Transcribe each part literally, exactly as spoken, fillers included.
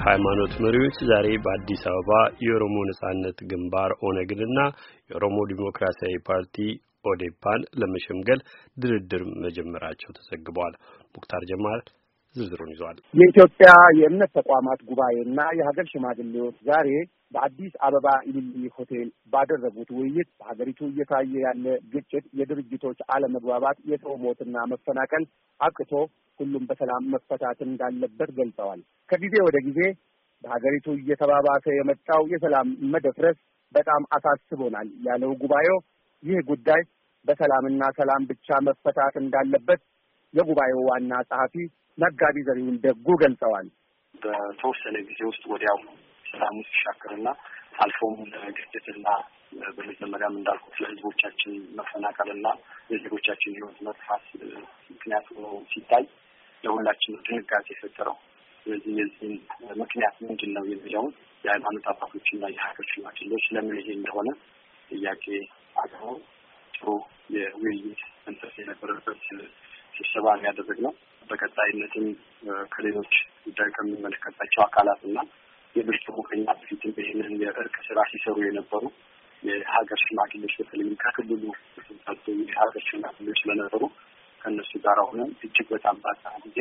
የሃይማኖት መሪዎች ዛሬ በአዲስ አበባ የኦሮሞ ነጻነት ግንባር ኦነግንና የኦሮሞ ዲሞክራሲያዊ ፓርቲ ኦዴፓን ለመሸምገል ድርድር መጀመራቸው ተዘግቧል። ሙክታር ጀማል ዝርዝሩን ይዟል። የኢትዮጵያ የእምነት ተቋማት ጉባኤና የሀገር ሽማግሌዎች ዛሬ በአዲስ አበባ ኢሊሊ ሆቴል ባደረጉት ውይይት በሀገሪቱ እየታየ ያለ ግጭት፣ የድርጅቶች አለመግባባት፣ የሰው ሞትና መፈናቀል አብቅቶ ሁሉም በሰላም መፈታት እንዳለበት ገልጸዋል። ከጊዜ ወደ ጊዜ በሀገሪቱ እየተባባሰ የመጣው የሰላም መደፍረስ በጣም አሳስቦናል ያለው ጉባኤው ይህ ጉዳይ በሰላምና ሰላም ብቻ መፈታት እንዳለበት የጉባኤው ዋና ጸሐፊ መጋቢ ዘሪሁን ደጉ ገልጸዋል። በተወሰነ ጊዜ ውስጥ ወዲያው ሰላሙ ሲሻከርና አልፎም ግጭትና በመጀመሪያም እንዳልኩት ለህዝቦቻችን መፈናቀልና የዜጎቻችን ህይወት መጥፋት ምክንያት ሆኖ ሲታይ ለሁላችንም ድንጋጤ የፈጠረው። ስለዚህ የዚህ ምክንያት ምንድን ነው የሚለውን የሃይማኖት አባቶችና የሀገር ሽማግሌዎች ለምን ይሄ እንደሆነ ጥያቄ አቅርበው ጥሩ የውይይት መንፈስ የነበረበት ስብሰባ ያደረግነው። በቀጣይነትም ከሌሎች ጉዳይ ከሚመለከታቸው አካላትና የብርቱ ከኛ በፊትም ይህንን የእርቅ ስራ ሲሰሩ የነበሩ የሀገር ሽማግሌዎች በተለይም ከክልሉ ተሰጥቶ የሀገር ሽማግሌዎች ስለነበሩ ከእነሱ ጋር ሆነን እጅግ በጣም ባጣ ጊዜ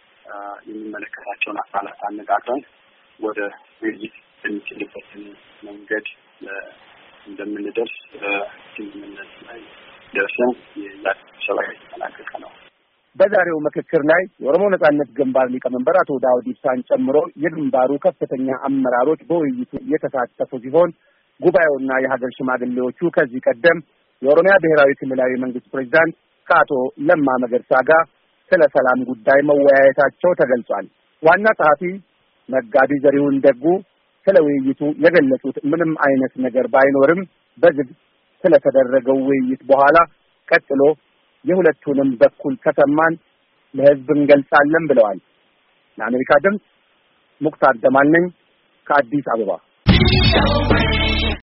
የሚመለከታቸውን አካላት አነጋግረን ወደ ውይይት የሚችልበትን መንገድ እንደምንደርስ ስምምነት ላይ ደርሰን የስብሰባ የተጠናቀቀ ነው። በዛሬው ምክክር ላይ የኦሮሞ ነጻነት ግንባር ሊቀመንበር አቶ ዳውድ ኢብሳን ጨምሮ የግንባሩ ከፍተኛ አመራሮች በውይይቱ የተሳተፉ ሲሆን ጉባኤውና የሀገር ሽማግሌዎቹ ከዚህ ቀደም የኦሮሚያ ብሔራዊ ክልላዊ መንግስት ፕሬዝዳንት ከአቶ ለማ መገርሳ ጋር ስለ ሰላም ጉዳይ መወያየታቸው ተገልጿል። ዋና ጸሐፊ መጋቢ ዘሪሁን ደጉ ስለ ውይይቱ የገለጹት ምንም አይነት ነገር ባይኖርም በዝግ ስለተደረገው ውይይት በኋላ ቀጥሎ የሁለቱንም በኩል ከሰማን ለህዝብ እንገልጻለን ብለዋል። ለአሜሪካ ድምፅ ሙክታር ጀማል ነኝ ከአዲስ አበባ።